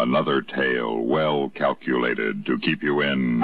Another tale well calculated to keep you in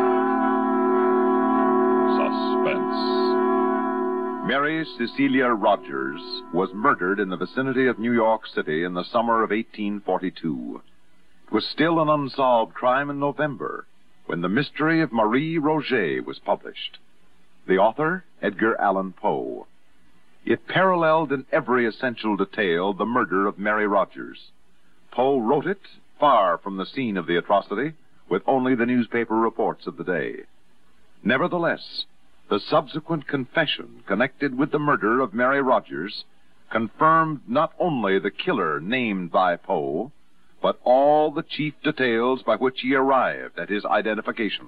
suspense. Mary Cecilia Rogers was murdered in the vicinity of New York City in the summer of 1842. It was still an unsolved crime in November when The Mystery of Marie Roget was published. The author, Edgar Allan Poe. It paralleled in every essential detail the murder of Mary Rogers. Poe wrote it far from the scene of the atrocity, with only the newspaper reports of the day. Nevertheless, the subsequent confession connected with the murder of Mary Rogers confirmed not only the killer named by Poe, but all the chief details by which he arrived at his identification.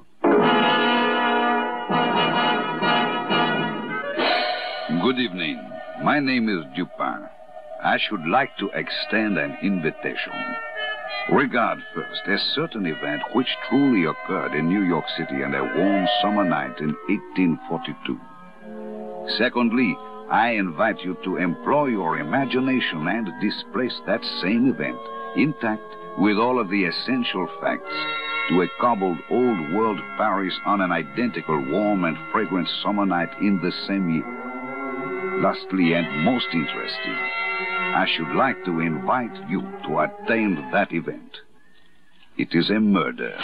Good evening. My name is Dupin. I should like to extend an invitation. Regard first a certain event which truly occurred in New York City on a warm summer night in 1842. Secondly, I invite you to employ your imagination and displace that same event, intact with all of the essential facts, to a cobbled old-world Paris on an identical warm and fragrant summer night in the same year. Lastly, and most interesting, I should like to invite you to attend that event. It is a murder.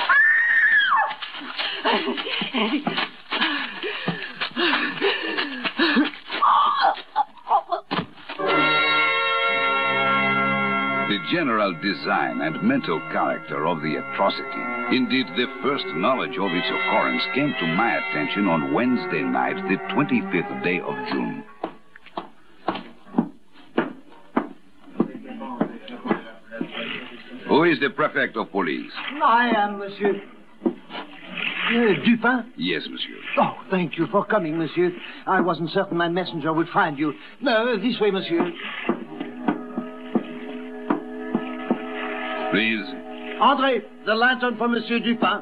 The general design and mental character of the atrocity, indeed the first knowledge of its occurrence, came to my attention on Wednesday night, the 25th day of June. Who is the prefect of police? I am, monsieur. Dupin? Yes, monsieur. Oh, thank you for coming, monsieur. I wasn't certain my messenger would find you. No, this way, monsieur. Please. André, the lantern for Monsieur Dupin.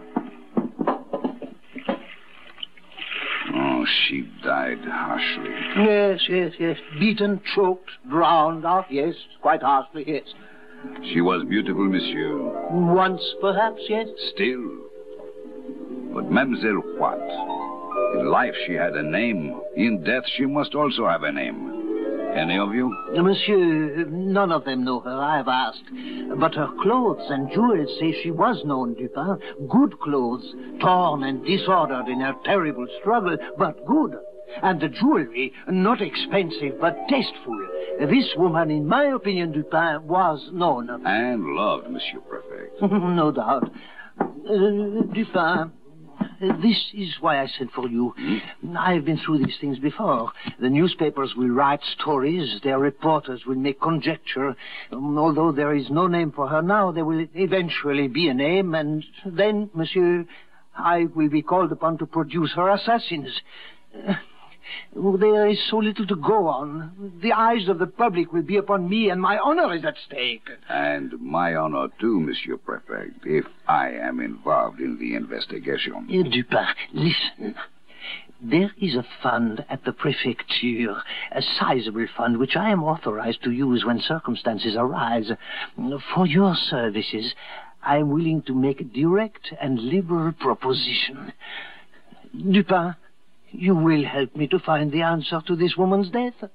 Oh, she died harshly. Yes. Beaten, choked, drowned. Oh, yes, quite harshly, yes. She was beautiful, monsieur. Once, perhaps, yes. Still. But Mademoiselle what? In life she had a name. In death she must also have a name. Any of you? Monsieur, none of them know her, I have asked. But her clothes and jewels say she was known, Dupin. Good clothes, torn and disordered in her terrible struggle, but good. And the jewelry, not expensive, but tasteful. This woman, in my opinion, Dupin, was known. And loved, Monsieur Prefect. No doubt. Dupin, this is why I sent for you. I've been through these things before. The newspapers will write stories. Their reporters will make conjecture. Although there is no name for her now, there will eventually be a name. And then, monsieur, I will be called upon to produce her assassins. There is so little to go on. The eyes of the public will be upon me, and my honor is at stake. And my honor, too, Monsieur Prefect, if I am involved in the investigation. Dupin, listen. There is a fund at the prefecture, a sizable fund which I am authorized to use when circumstances arise. For your services, I am willing to make a direct and liberal proposition. Dupin, you will help me to find the answer to this woman's death. The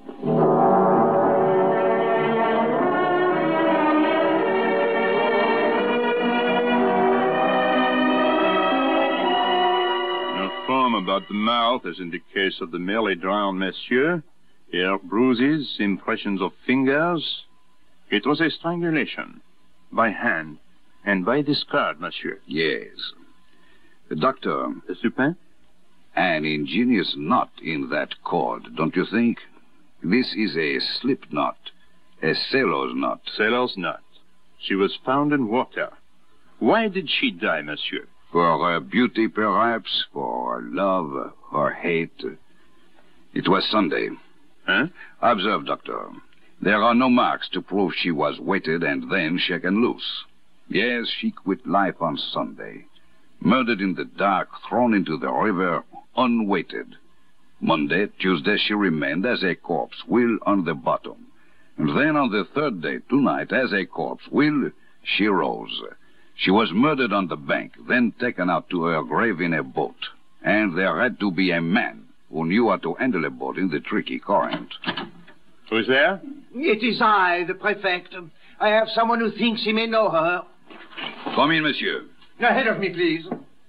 foam about the mouth, as in the case of the merely drowned monsieur. Here, bruises, impressions of fingers. It was a strangulation. By hand. And by discard, monsieur. Yes. Doctor. Dupin? An ingenious knot in that cord, don't you think? This is a slip knot, a sailor's knot. Sailor's knot. She was found in water. Why did she die, monsieur? For her beauty, perhaps, for her love, her hate. It was Sunday. Huh? Observe, Doctor. There are no marks to prove she was weighted and then shaken loose. Yes, she quit life on Sunday. Murdered in the dark, thrown into the river, unweighted. Monday, Tuesday, she remained as a corpse, will on the bottom. And then on the third day, tonight, as a corpse, will She rose. She was murdered on the bank, then taken out to her grave in a boat. And there had to be a man who knew how to handle a boat in the tricky current. Who's there? It is I, the prefect. I have someone who thinks he may know her. Come in, monsieur. Ahead of me, please.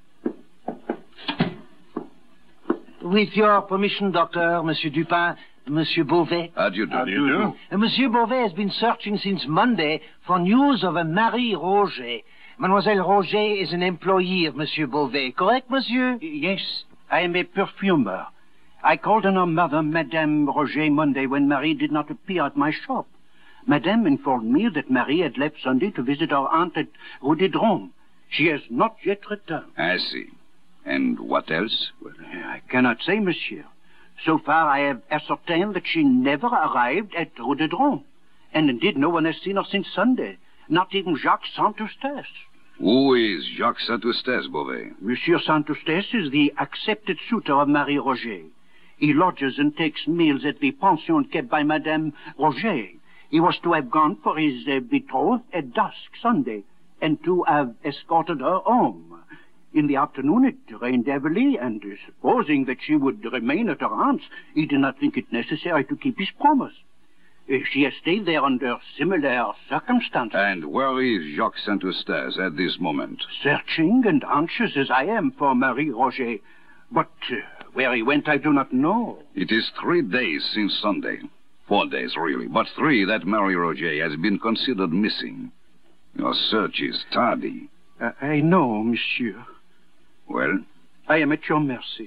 With your permission, Doctor, Monsieur Dupin, Monsieur Beauvais. How do you do? How do you do? Monsieur Beauvais has been searching since Monday for news of a Marie Roger. Mademoiselle Roger is an employee of Monsieur Beauvais, correct, monsieur? Yes, I am a perfumer. I called on her mother, Madame Roger, Monday when Marie did not appear at my shop. Madame informed me that Marie had left Sunday to visit her aunt at Rue des Drômes. She has not yet returned. I see. And what else? Well, I cannot say, monsieur. So far, I have ascertained that she never arrived at Rue des Drômes. And indeed, no one has seen her since Sunday. Not even Jacques Saint-Eustache. Who is Jacques Saint-Eustache, Beauvais? Monsieur Saint-Eustache is the accepted suitor of Marie Roger. He lodges and takes meals at the pension kept by Madame Roger. He was to have gone for his betrothed at dusk Sunday, and to have escorted her home. In the afternoon it rained heavily, and supposing that she would remain at her aunt's, he did not think it necessary to keep his promise. She has stayed there under similar circumstances. And where is Jacques Saint-Eustache at this moment? Searching and anxious as I am for Marie Roger. But where he went, I do not know. It is 3 days since Sunday. 4 days, really, but 3 that Marie Roger has been considered missing. Your search is tardy. I know, monsieur. Well? I am at your mercy.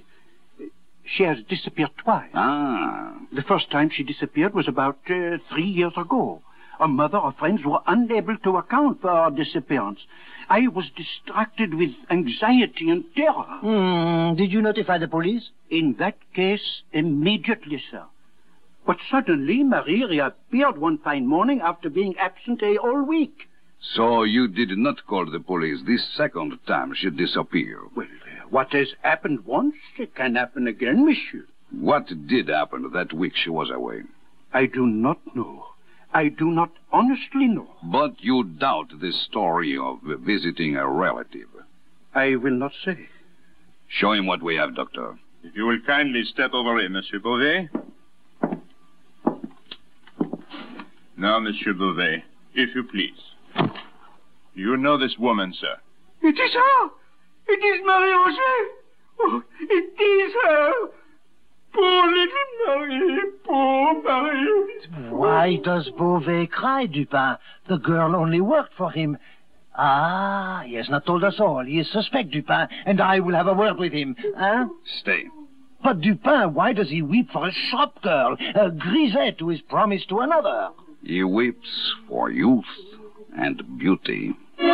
She has disappeared twice. Ah. The first time she disappeared was about 3 years ago. Her mother or friends were unable to account for her disappearance. I was distracted with anxiety and terror. Did you notify the police? In that case, immediately, sir. But suddenly, Marie reappeared one fine morning after being absent a whole week. So you did not call the police this second time she disappeared? Well, what has happened once, it can happen again, monsieur. What did happen that week she was away? I do not know. I do not honestly know. But you doubt the story of visiting a relative? I will not say. Show him what we have, Doctor. If you will kindly step over here, Monsieur Beauvais. Now, Monsieur Beauvais, if you please. You know this woman, sir? It is her! It is Marie Roger! Oh, it is her! Poor little Marie! Poor Marie! Why does Beauvais cry, Dupin? The girl only worked for him. Ah, he has not told us all. He is suspect, Dupin, and I will have a word with him. Huh? Stay. But Dupin, why does he weep for a shop girl, a grisette who is promised to another? He weeps for youth and beauty.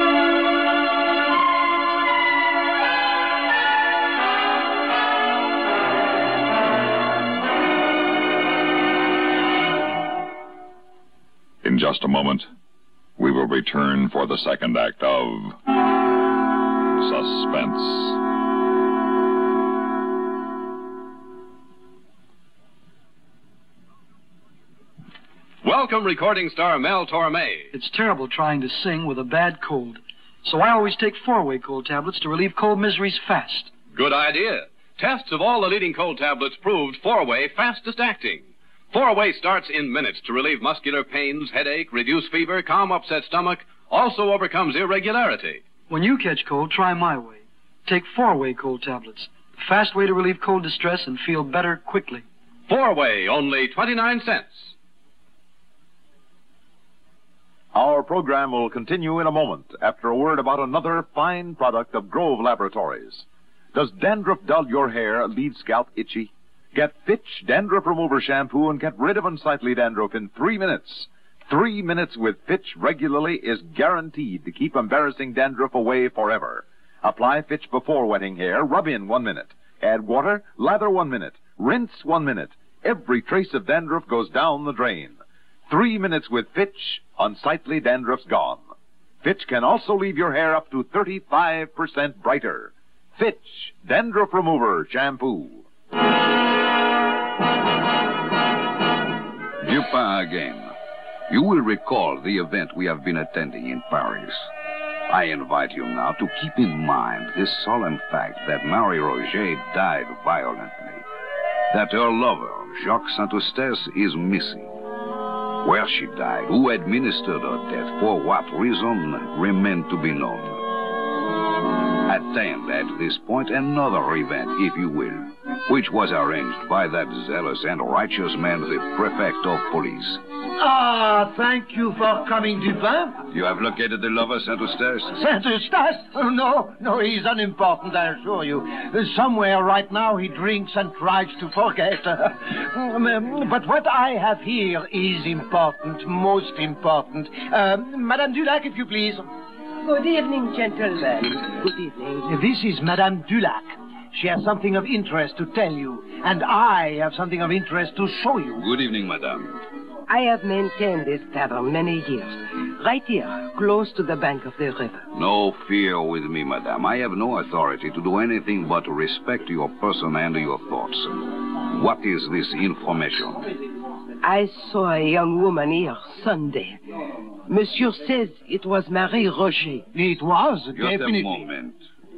In just a moment, we will return for the second act of Suspense. Welcome, recording star Mel Torme. It's terrible trying to sing with a bad cold. So I always take 4-way cold tablets to relieve cold miseries fast. Good idea. Tests of all the leading cold tablets proved 4-way fastest acting. 4-way starts in minutes to relieve muscular pains, headache, reduce fever, calm upset stomach, also overcomes irregularity. When you catch cold, try my way. Take 4-way cold tablets. The fast way to relieve cold distress and feel better quickly. 4-way, only 29 cents. Our program will continue in a moment after a word about another fine product of Grove Laboratories. Does dandruff dull your hair, leave scalp itchy? Get Fitch Dandruff Remover Shampoo and get rid of unsightly dandruff in 3 minutes. 3 minutes with Fitch regularly is guaranteed to keep embarrassing dandruff away forever. Apply Fitch before wetting hair, rub in 1 minute. Add water, lather 1 minute. Rinse 1 minute. Every trace of dandruff goes down the drain. 3 minutes with Fitch, unsightly dandruff's gone. Fitch can also leave your hair up to 35% brighter. Fitch Dandruff Remover Shampoo. Dupin again. You will recall the event we have been attending in Paris. I invite you now to keep in mind this solemn fact that Marie Roger died violently, that her lover, Jacques Saint-Eustache, is missing. Where she died, who administered her death, for what reason, remain to be known. Attend at this point another event, if you will, which was arranged by that zealous and righteous man, the prefect of police. Ah, thank you for coming, Dupin. You have located the lover, Saint-Eustache? Saint-Eustache? Oh, no, he's unimportant, I assure you. Somewhere right now he drinks and tries to forget. But what I have here is important, most important. Madame Dulac, if you please. Good evening, gentlemen. Good evening. This is Madame Dulac. She has something of interest to tell you, and I have something of interest to show you. Good evening, madame. I have maintained this tavern many years, right here, close to the bank of the river. No fear with me, madame. I have no authority to do anything but respect your person and your thoughts. What is this information? I saw a young woman here Sunday. Monsieur says it was Marie Roger. It was, Just definitely. a moment.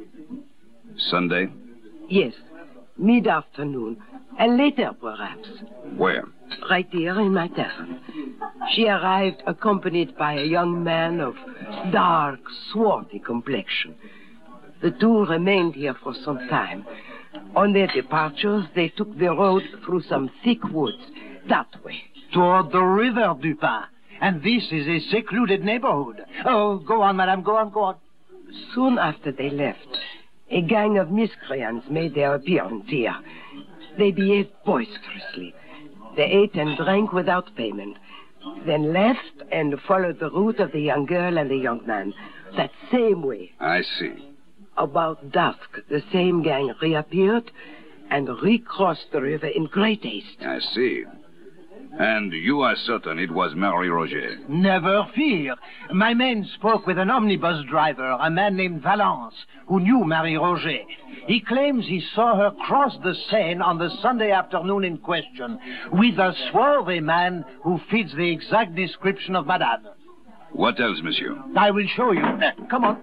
Sunday? Yes, mid-afternoon, and later perhaps. Where? Right here in my tavern. She arrived accompanied by a young man of dark, swarthy complexion. The two remained here for some time. On their departures, they took the road through some thick woods, that way. Toward the river, Dupin. And this is a secluded neighborhood. Oh, go on, madame, go on. Soon after they left, a gang of miscreants made their appearance here. They behaved boisterously. They ate and drank without payment, then left and followed the route of the young girl and the young man, that same way. I see. About dusk, the same gang reappeared and recrossed the river in great haste. I see. And you are certain it was Marie Roger? Never fear. My men spoke with an omnibus driver, a man named Valence, who knew Marie Roger. He claims he saw her cross the Seine on the Sunday afternoon in question with a swarthy man who fits the exact description of Madame. What else, monsieur? I will show you. Come on.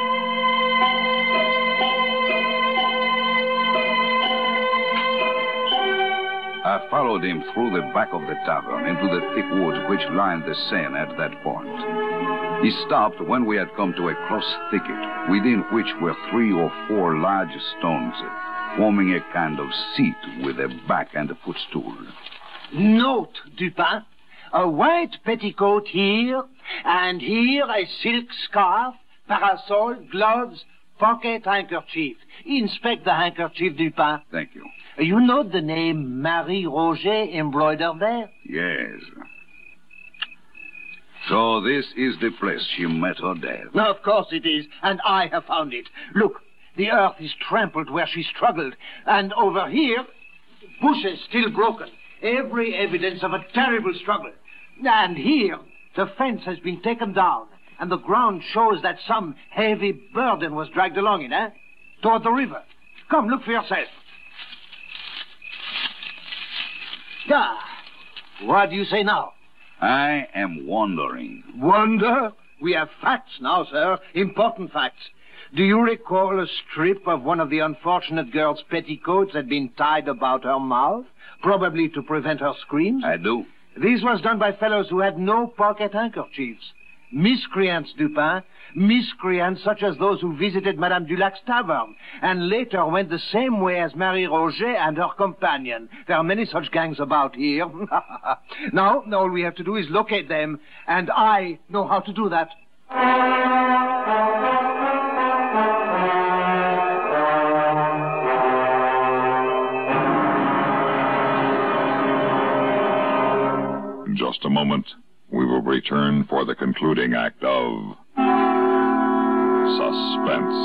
I followed him through the back of the tavern into the thick woods which lined the Seine at that point. He stopped when we had come to a close thicket, within which were 3 or 4 large stones, forming a kind of seat with a back and a footstool. Note, Dupin, a white petticoat here, and here a silk scarf, parasol, gloves, pocket handkerchief. Inspect the handkerchief, Dupin. Thank you. You note the name Marie Roger embroidered there? Yes. So this is the place she met her death. Of course it is, and I have found it. Look, the earth is trampled where she struggled, and over here, bushes still broken. Every evidence of a terrible struggle. And here, the fence has been taken down, and the ground shows that some heavy burden was dragged along it, toward the river. Come, look for yourself. Ah, what do you say now? I am wondering. Wonder? We have facts now, sir. Important facts. Do you recall a strip of one of the unfortunate girl's petticoats had been tied about her mouth, probably to prevent her screams? I do. This was done by fellows who had no pocket handkerchiefs. Miscreants, Dupin. Miscreants such as those who visited Madame Dulac's tavern and later went the same way as Marie Roger and her companion. There are many such gangs about here. Now, all we have to do is locate them, and I know how to do that. In just a moment, we will return for the concluding act of Suspense.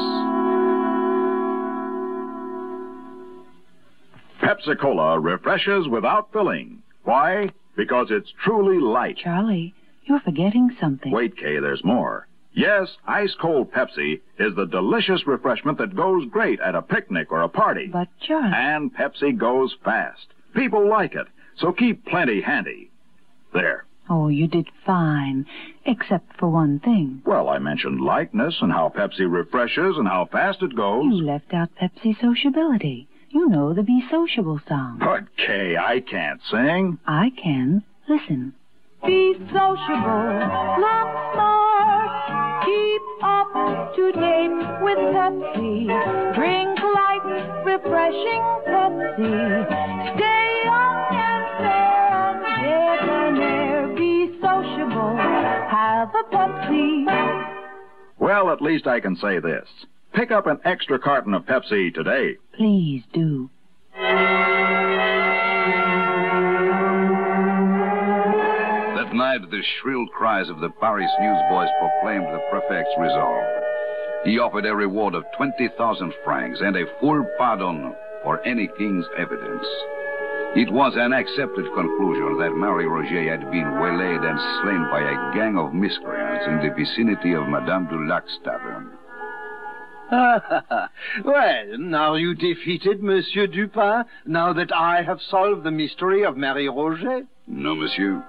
Pepsi-Cola refreshes without filling. Why? Because it's truly light. Charlie, you're forgetting something. Wait, Kay, there's more. Yes, ice-cold Pepsi is the delicious refreshment that goes great at a picnic or a party. But, Charlie... And Pepsi goes fast. People like it, so keep plenty handy. There. Oh, you did fine, except for one thing. Well, I mentioned likeness and how Pepsi refreshes and how fast it goes. You left out Pepsi sociability. You know the Be Sociable song. But, Kay, I can't sing. I can. Listen. Be sociable, look smart, keep up to date with Pepsi. Drink light, refreshing Pepsi. Stay young and fair and debonair. Be sociable, have a Pepsi. Well, at least I can say this. Pick up an extra carton of Pepsi today. Please do. That night, the shrill cries of the Paris newsboys proclaimed the prefect's resolve. He offered a reward of 20,000 francs and a full pardon for any king's evidence. It was an accepted conclusion that Marie Roget had been waylaid and slain by a gang of miscreants in the vicinity of Madame Dulac's tavern. Well, are you defeated, Monsieur Dupin, now that I have solved the mystery of Marie Roget? No, monsieur.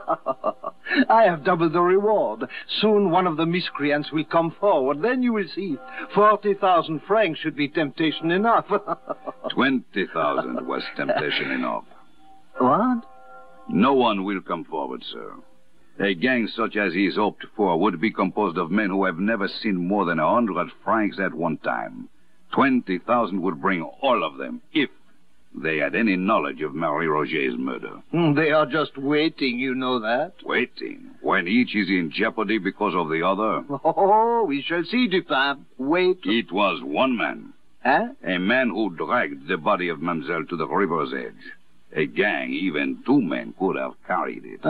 I have doubled the reward. Soon one of the miscreants will come forward. Then you will see. 40,000 francs should be temptation enough. 20,000 was temptation enough. What? No one will come forward, sir. A gang such as he is hoped for would be composed of men who have never seen more than 100 francs at one time. 20,000 would bring all of them, if they had any knowledge of Marie Roget's murder. They are just waiting, you know that. Waiting? When each is in jeopardy because of the other? Oh, we shall see, Dupin. Wait. It was one man. Huh? A man who dragged the body of Mademoiselle to the river's edge. A gang, even two men, could have carried it.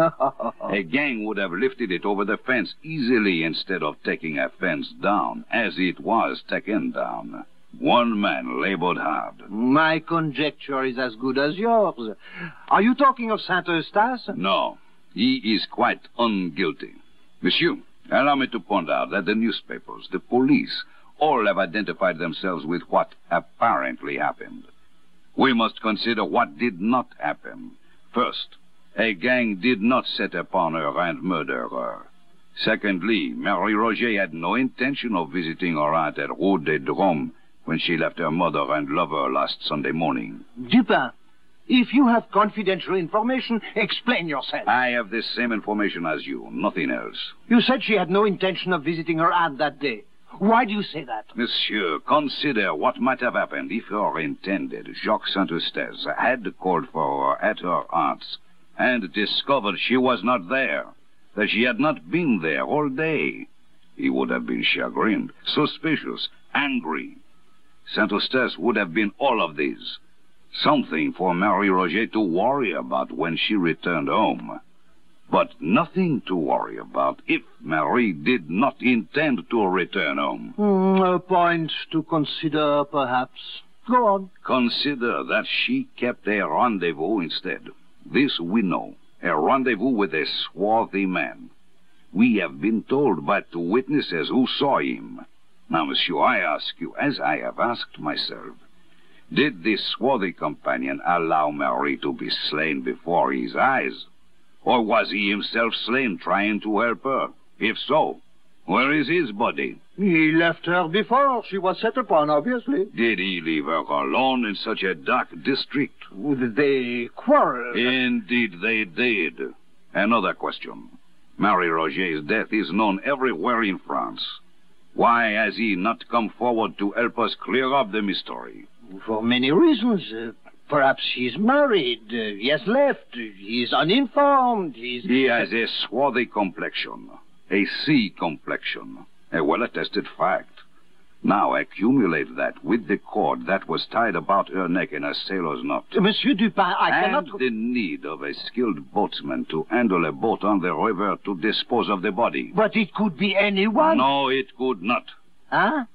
A gang would have lifted it over the fence easily instead of taking a fence down, as it was taken down. One man labored hard. My conjecture is as good as yours. Are you talking of Saint-Eustache? No, he is quite unguilty. Monsieur, allow me to point out that the newspapers, the police, all have identified themselves with what apparently happened. We must consider what did not happen. First, a gang did not set upon her and murder her. Secondly, Marie Roget had no intention of visiting her aunt at Rue des Drômes when she left her mother and lover last Sunday morning. Dupin, if you have confidential information, explain yourself. I have the same information as you, nothing else. You said she had no intention of visiting her aunt that day. Why do you say that? Monsieur, consider what might have happened if her intended, Jacques Saint-Eustache, had called for her at her aunt's and discovered she was not there, that she had not been there all day. He would have been chagrined, suspicious, angry. Saint-Eustache would have been all of these. Something for Marie Roget to worry about when she returned home. But nothing to worry about if Marie did not intend to return home. A point to consider, perhaps. Go on. Consider that she kept a rendezvous instead. This we know. A rendezvous with a swarthy man. We have been told by two witnesses who saw him. Now, monsieur, I ask you, as I have asked myself, did this swarthy companion allow Marie to be slain before his eyes? Or was he himself slain trying to help her? If so, where is his body? He left her before she was set upon, obviously. Did he leave her alone in such a dark district? They quarreled. Indeed they did. Another question. Marie Roget's death is known everywhere in France. Why has he not come forward to help us clear up the mystery? For many reasons. Perhaps he's married. He has left. He's uninformed. He has a swarthy complexion. A sea complexion. A well-attested fact. Now accumulate that with the cord that was tied about her neck in a sailor's knot. Monsieur Dupin, I cannot... And the need of a skilled boatsman to handle a boat on the river to dispose of the body. But it could be anyone. No, it could not. Huh?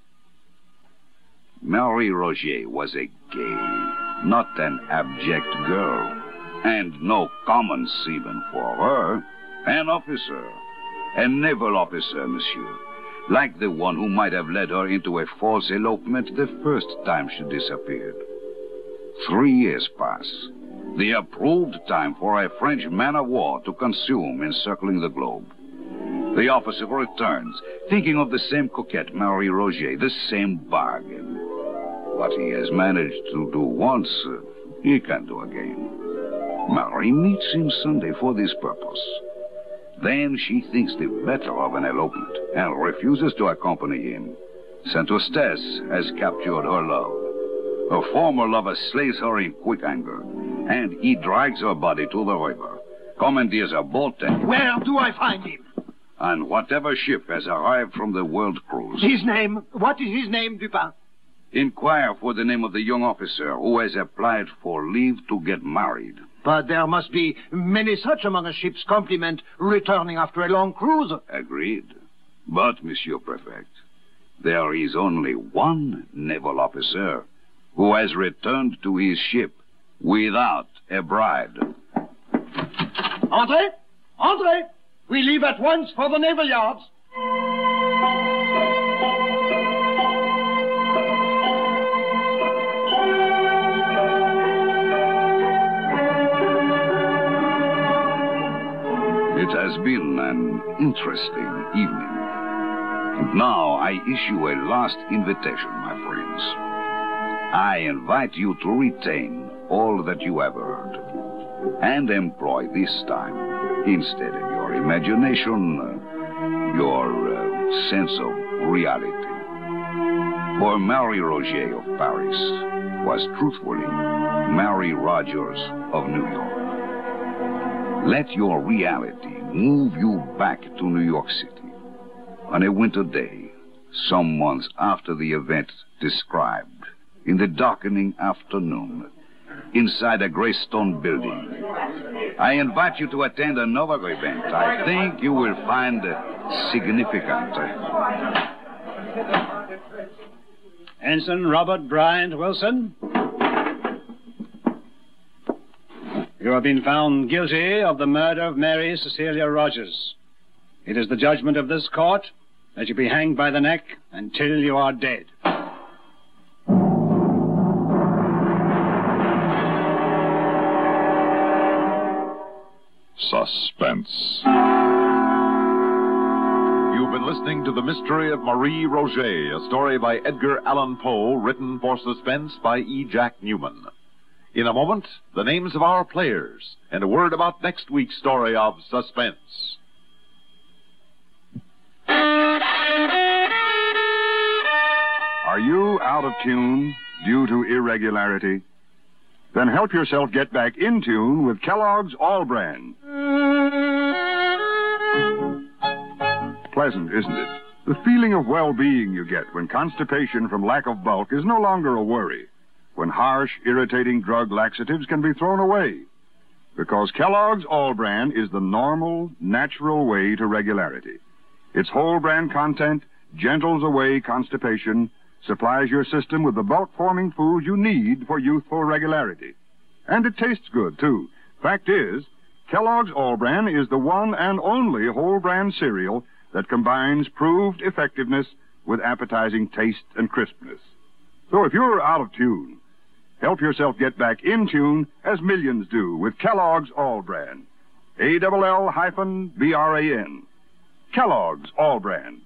Marie Roget was a gay, not an abject girl. And no common seaman for her. An officer. A naval officer, monsieur. Like the one who might have led her into a false elopement the first time she disappeared. 3 years pass. The approved time for a French man-of-war to consume encircling the globe. The officer returns, thinking of the same coquette, Marie Roget, the same bargain. What he has managed to do once, he can do again. Marie meets him Sunday for this purpose. Then she thinks the better of an elopement and refuses to accompany him. Saint Eustace has captured her love. Her former lover slays her in quick anger, and he drags her body to the river, commandeers a boat, and... Where do I find him? On whatever ship has arrived from the world cruise. His name? What is his name, Dupin? Inquire for the name of the young officer who has applied for leave to get married. But there must be many such among a ship's complement returning after a long cruise. Agreed. But, Monsieur Prefect, there is only one naval officer who has returned to his ship without a bride. Entrez! Entrez! We leave at once for the naval yards. It has been an interesting evening. And now I issue a last invitation, my friends. I invite you to retain all that you have heard and employ this time, instead of your imagination, your sense of reality. For Marie Roget of Paris was truthfully Mary Rogers of New York. Let your reality move you back to New York City on a winter day, some months after the event described, in the darkening afternoon, inside a gray stone building. I invite you to attend another event I think you will find significant. Ensign Robert Bryant Wilson. You have been found guilty of the murder of Mary Cecilia Rogers. It is the judgment of this court that you be hanged by the neck until you are dead. Suspense. You've been listening to The Mystery of Marie Roget, a story by Edgar Allan Poe, written for Suspense by E. Jack Newman. In a moment, the names of our players, and a word about next week's story of Suspense. Are you out of tune due to irregularity? Then help yourself get back in tune with Kellogg's All-Bran. Pleasant, isn't it? The feeling of well-being you get when constipation from lack of bulk is no longer a worry, when harsh, irritating drug laxatives can be thrown away. Because Kellogg's All-Bran is the normal, natural way to regularity. Its whole bran content gentles away constipation, supplies your system with the bulk-forming food you need for youthful regularity. And it tastes good, too. Fact is, Kellogg's All-Bran is the one and only whole bran cereal that combines proved effectiveness with appetizing taste and crispness. So if you're out of tune, help yourself get back in tune as millions do with Kellogg's All-Bran. ALL-BRAN. Kellogg's All-Bran.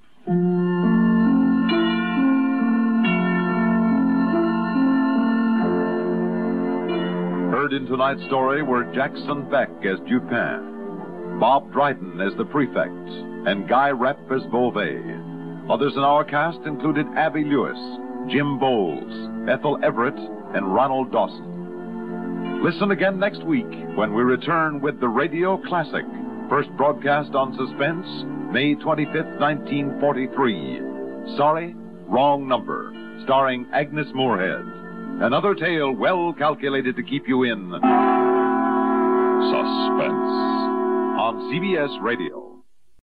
Heard in tonight's story were Jackson Beck as Dupin, Bob Dryden as the Prefect, and Guy Repp as Beauvais. Others in our cast included Abby Lewis, Jim Bowles, Ethel Everett, and Ronald Dawson. Listen again next week when we return with the Radio Classic, first broadcast on Suspense, May 25th, 1943. Sorry, Wrong Number, starring Agnes Moorehead. Another tale well calculated to keep you in suspense on CBS Radio.